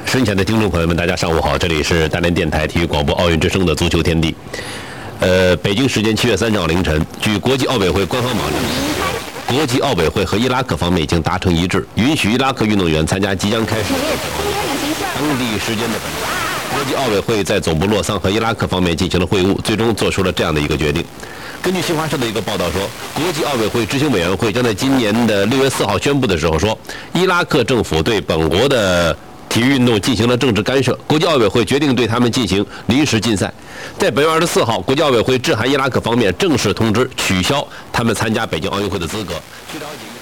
身前的听众朋友们，大家上午好，这里是大连电台体育广播奥运之声的足球天地。北京时间7月3号凌晨，据国际奥委会官方网站，国际奥委会和伊拉克方面已经达成一致，允许伊拉克运动员参加即将开始当地时间的本周。国际奥委会在总部洛桑和伊拉克方面进行了会晤，最终做出了这样的一个决定。根据新华社的一个报道说，国际奥委会执行委员会将在今年的6月4号宣布的时候说，伊拉克政府对本国的体育运动进行了政治干涉，国际奥委会决定对他们进行临时禁赛。在本月24号，国际奥委会致函伊拉克方面，正式通知取消他们参加北京奥运会的资格。据了解。